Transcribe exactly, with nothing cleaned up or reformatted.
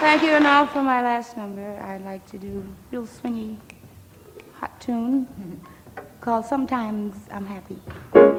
Thank you. And now for my last number, I'd like to do a real swingy, hot tune called Sometimes I'm Happy.